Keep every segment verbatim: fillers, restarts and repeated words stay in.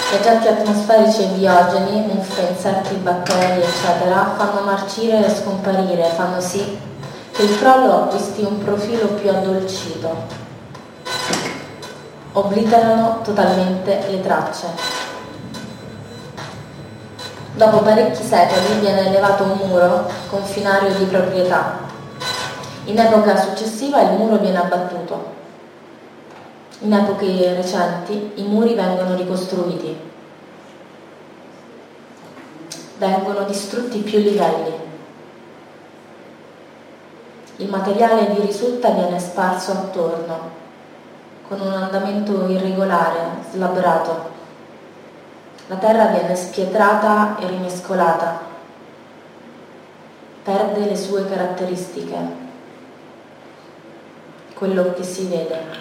Gli agenti atmosferici e biogeni, muffe, insetti, batteri, eccetera, fanno marcire e scomparire, fanno sì che il crollo acquisti un profilo più addolcito. Obliterano totalmente le tracce. Dopo parecchi secoli viene elevato un muro confinario di proprietà. In epoca successiva il muro viene abbattuto. In epoche recenti i muri vengono ricostruiti. Vengono distrutti più livelli. Il materiale di risulta viene sparso attorno, con un andamento irregolare, slabbrato. La terra viene spietrata e rimescolata. Perde le sue caratteristiche. Quello che si vede.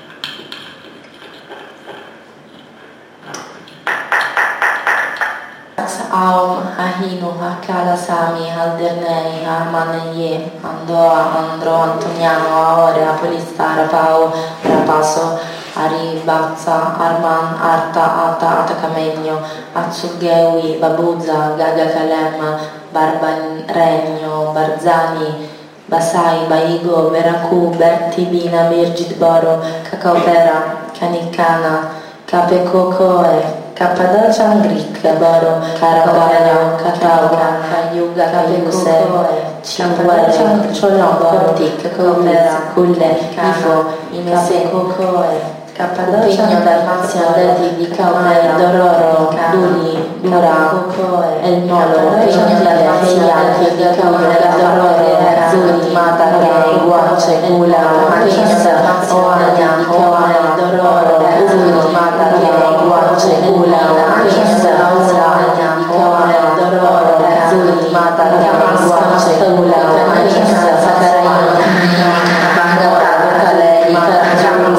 Aum, Ahinu, Akkada Sami, Aldernei, Armaneye, Andoa, Andro, Antoniano, Aore, Apolista, Arapao, Rapaso, Aribazza, Arman, Arta, Ata, Atacamegno, Atsugewi, Babuzza, Gaga Kalem, Barbaregno, Barzani, Basai, Baigo, Veraku, Berti, Bina, Birgit, Boro, Cacaopera, Canicana, Capecocoe, Cappadocia, Angric, Boro, Caravaggio, Catauca, Cayuga, Cayuse, Cinguere, Ciolon, Portic, Copera, Culle, Ifo, Imese, Cocoe, Cappadocia, Dalmazia, Leti, di Caumei, Dororo, Duli, Dura, Cocoe, El Molo, Pegno, Dalmazia, di Caumei, Dororo, Zuli, Mata, Gay, Guace, Gula, Macchina, Oana, di Caumei, Dororo, Zuli, Mata, Gay, Guace, Gula, Macchina, Oana, di Caumei, Dororo, Zuli, Mata, Gay, Guace, Gula, Macchina, Sacaraino, Bangata, Calei, Caracciamo,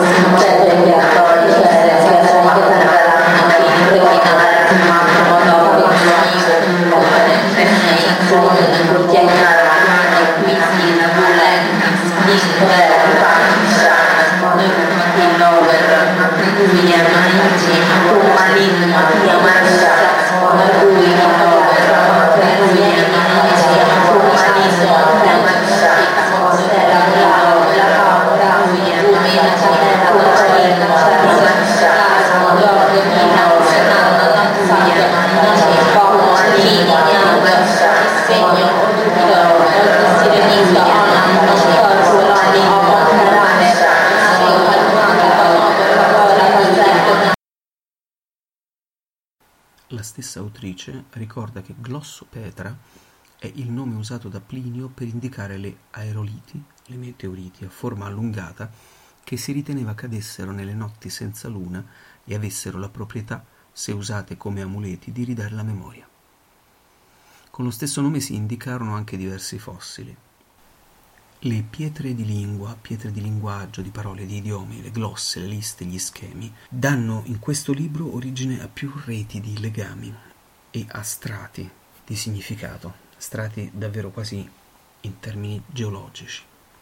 La stessa autrice ricorda che Glossopetra è il nome usato da Plinio per indicare le aeroliti, le meteoriti a forma allungata, che si riteneva cadessero nelle notti senza luna e avessero la proprietà, se usate come amuleti, di ridare la memoria. Con lo stesso nome si indicarono anche diversi fossili. Le pietre di lingua, pietre di linguaggio, di parole, di idiomi, le glosse, le liste, gli schemi, danno in questo libro origine a più reti di legami e a strati di significato, strati davvero quasi in termini geologici.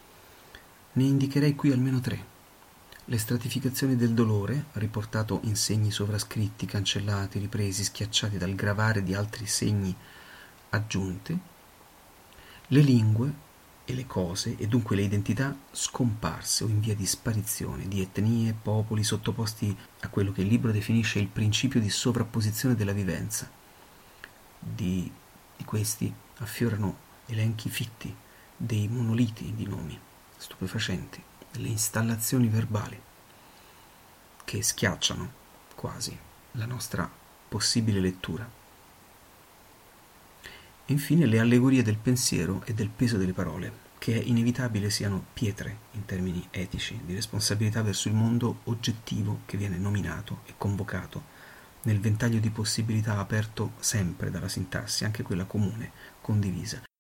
Ne indicherei qui almeno tre. Le stratificazioni del dolore, riportato in segni sovrascritti, cancellati, ripresi, schiacciati dal gravare di altri segni aggiunti, le lingue e le cose, e dunque le identità scomparse o in via di sparizione, di etnie, popoli sottoposti a quello che il libro definisce il principio di sovrapposizione della vivenza. Di, di questi affiorano elenchi fitti, dei monoliti di nomi, stupefacenti, delle installazioni verbali che schiacciano quasi la nostra possibile lettura. E infine le allegorie del pensiero e del peso delle parole, che è inevitabile siano pietre in termini etici, di responsabilità verso il mondo oggettivo che viene nominato e convocato nel ventaglio di possibilità aperto sempre dalla sintassi, anche quella comune, condivisa,